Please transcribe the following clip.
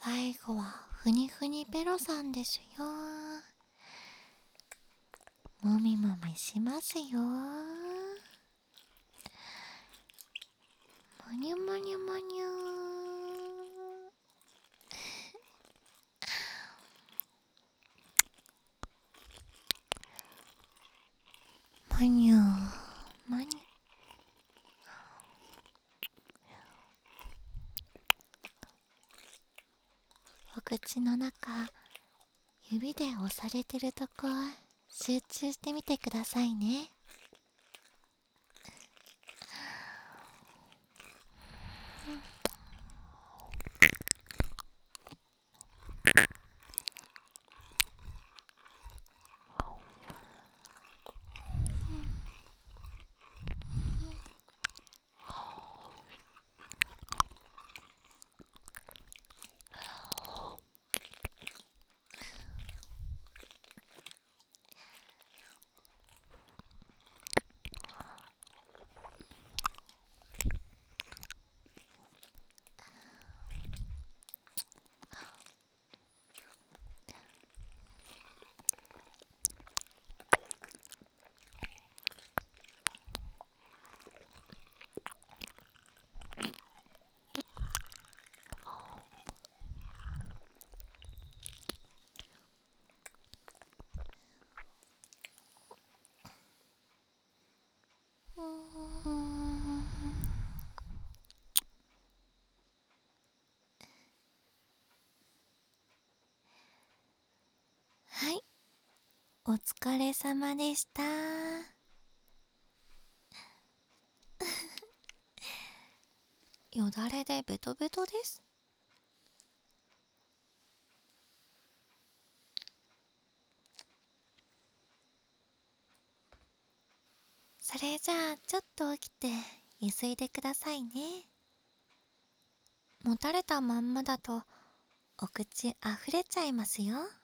最後はふにふにペロさんですよ。もみもみしますよ。もにゅもにゅもにゅもにゅもにゅ。お口の中、指で押されてるとこ集中してみてくださいね。はい、お疲れ様でした。よだれでベトベトです。それじゃあちょっと起きてゆすいでくださいね。もたれたまんまだとお口あふれちゃいますよ。